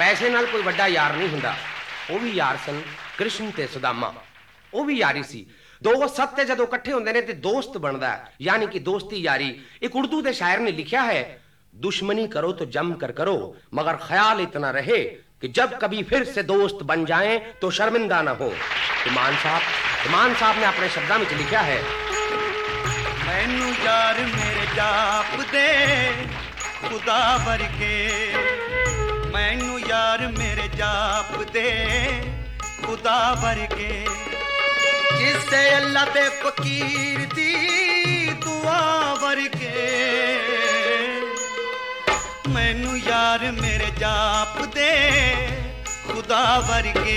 ਪੈਸੇ ਨਾਲ ਕੋਈ ਵੱਡਾ ਯਾਰ ਨਹੀਂ ਹੁੰਦਾ। ਉਹ ਵੀ ਯਾਰ ਸਨ ਕ੍ਰਿਸ਼ਨ ਤੇ ਸੁਦਾਮਾ, ਉਹ ਵੀ ਯਾਰੀ ਸੀ। ਦੋ ਸੱਤ ਤੇ ਜਦੋਂ ਇਕੱਠੇ ਹੁੰਦੇ ਨੇ ਤੇ ਦੋਸਤ ਬਣਦਾ, यानी कि दोस्ती यारी। एक उर्दू के शायर ने लिखा है, दुश्मनी करो तो जम कर करो, मगर ख्याल इतना रहे कि जब कभी फिर से दोस्त बन जाएं तो शर्मिंदा ना हो। इमान साहब ने अपने शब्दों में लिखा है, मैनू यार मेरे जाप दे खुदा वर्गे, मैनू यार मेरे जाप दे खुदा वर्गे, जिससे अल्लाह ते फकीर दी दुआ वर्गे, मैनू यार मेरे जाप दे खुदा वर्गे।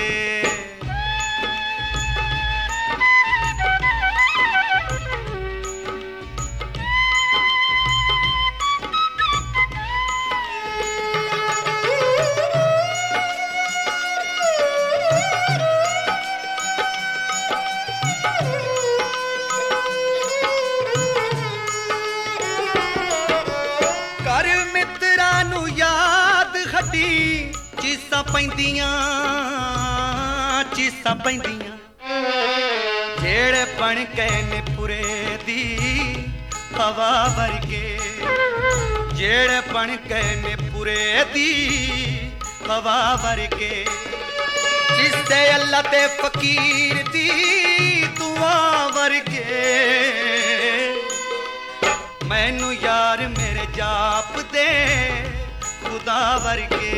चीसां पैंदियां जेड़े बन गए ने पुरे दी हवा वर्गे, जेड़े बन गए ने पुरे दी हवा वर्गे, जिससे अल्लाह ते फकीर दी दुआ वर्गे, मैनू यार मेरे जाप दे खुदा वर्गे।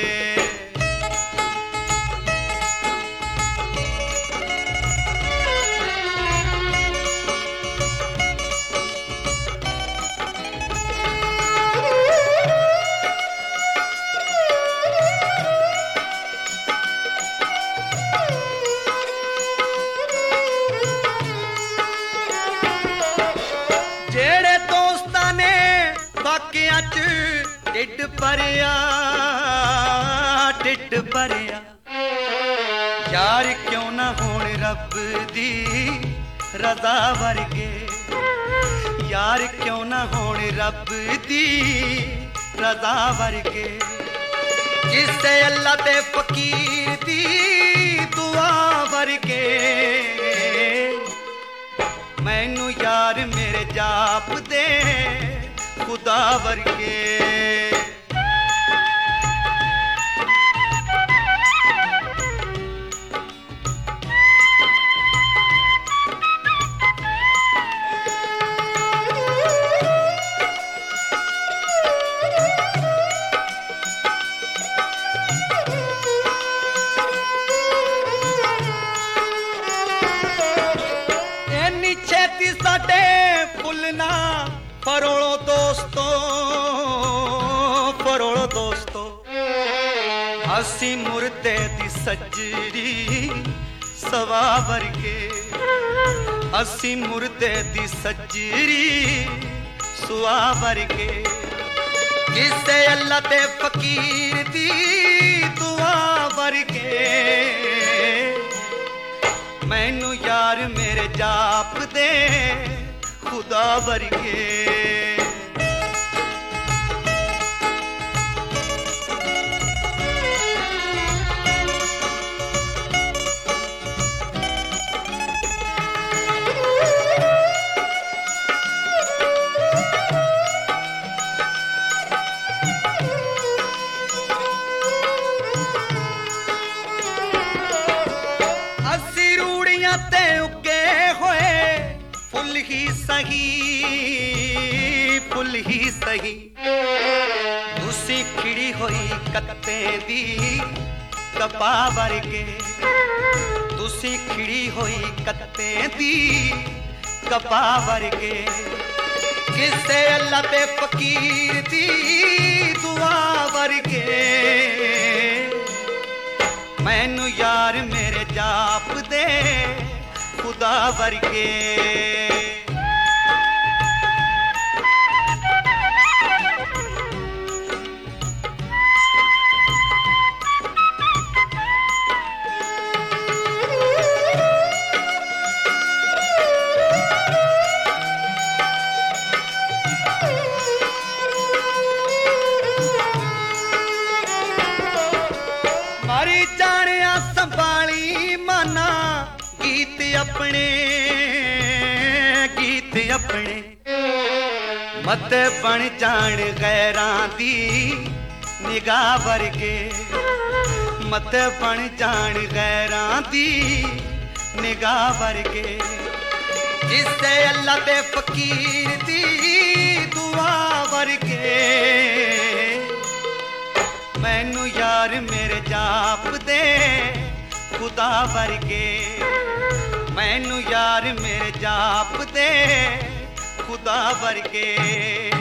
टिड भरिया टिड भरिया, यार क्यों ना होण रब दी रज़ा वर्गे, यार क्यों ना होण रब दी रज़ा वर्गे, जिससे अल्लाह ते फकीर दी दुआ वर्गे, मैनू यार मेरे जाप दे खुदा वर्गे। एनी छेती साडे फुलना फरोड़ो दोस्तों, फरोड़ो दोस्तों, हसी मुर्दे दी सजरी सवा वर्गे, हसी मुर्दे दी सजरी सुआ वर्गे, जिससे अल्लाह ते फकीर दी दुआ वर्गे, मैनू यार मेरे जाप दे खुदा वर्गे। अस्सी रूड़ियां ते उगे होए फुल ही सही, फुल ही सही, तुसी खिड़ी होई कत्ते दी कपा वर्गे, तुसी खिड़ी होई कत्ते दी कपा वर्गे, जिससे अल्लाह ते फकीर दी दुआ वर्गे, मैनू यार मेरे जाप दे खुदा वर्गे। अपने गीत अपने मत बन जान गैरां दी निगाह वर्गे मत बन जान गैरां दी निगाह वर्गे जिससे अल्लाह दे फकीर दी दुआ वर्गे मैनू यार मेरे जाप दे खुदा वर्गे मैनू यार मेरे जाप दे खुदा वर्गे